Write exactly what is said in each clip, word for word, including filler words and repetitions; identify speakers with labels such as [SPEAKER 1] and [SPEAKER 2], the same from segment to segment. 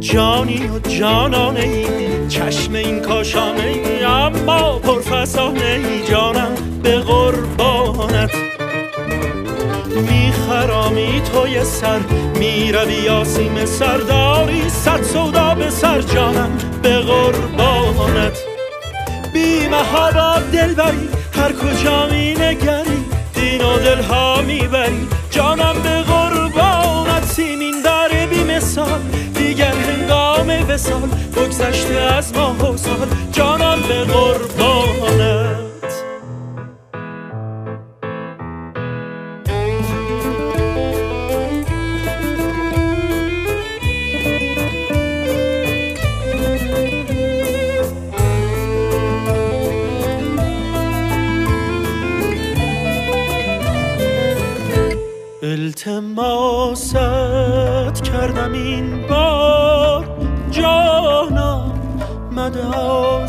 [SPEAKER 1] جانی و جانانه ای، چشم این کاشانه ای، اما پرفسانه ای، جانم به قربانت. میخرامی توی سر، میروی آسیم سرداری، صد سودا به سر، جانم به قربانت. بی محابا دل بری، هر کجا می نگری، دین و دل ها میبری، جانم به قربانت. سیمین داره بی مثال، دیگر هنگام وصال، بگذشته از ماه و سال، جانم به قربانت. التماست کردم این بار، جانم مده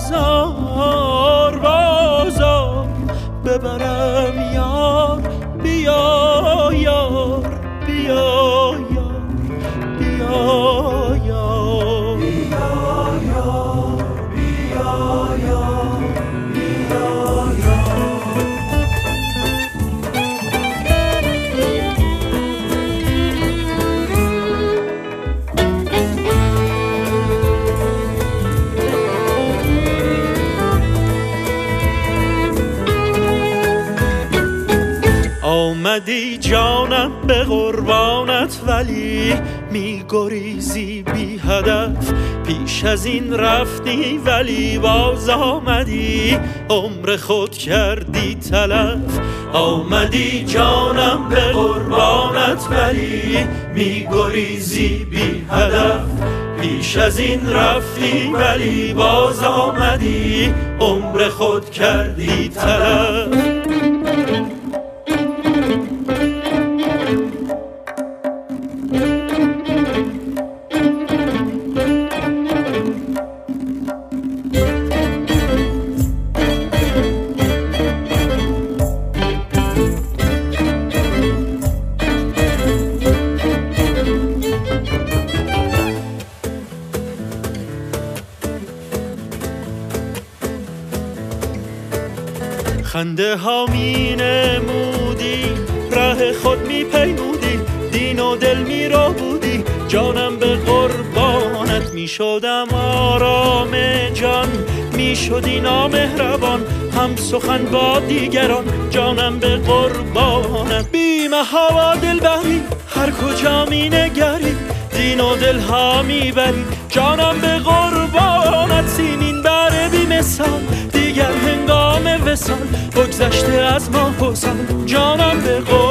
[SPEAKER 1] آزار، بازار ببرم یار، بیا یار، بیا یار، بیا یار، بیا یار، بیا یار، بیا یار. آمدی جانم به قربانت، ولی می گریزی بی هدف، پیش از این رفتی ولی باز آمدی، عمر خود کردی تلف. آمدی جانم به قربانت، ولی می گریزی بی هدف، پیش از این رفتی ولی باز آمدی، عمر خود کردی تلف. خنده ها می نمودی، ره خود می پیمودی، دین و دل می رو بودی، جانم به قربانت. می شدم آرام جان، می شدی نامهربان، هم سخن با دیگران، جانم به قربانت. بی محابا دل بری، هر کجا می نگری، دین و دل ها می بری، جانم به قربانت. سیمین بره بی مثال، دیگر هنگام وصال، بگذشته از ماه و سال، جانم به قربانت.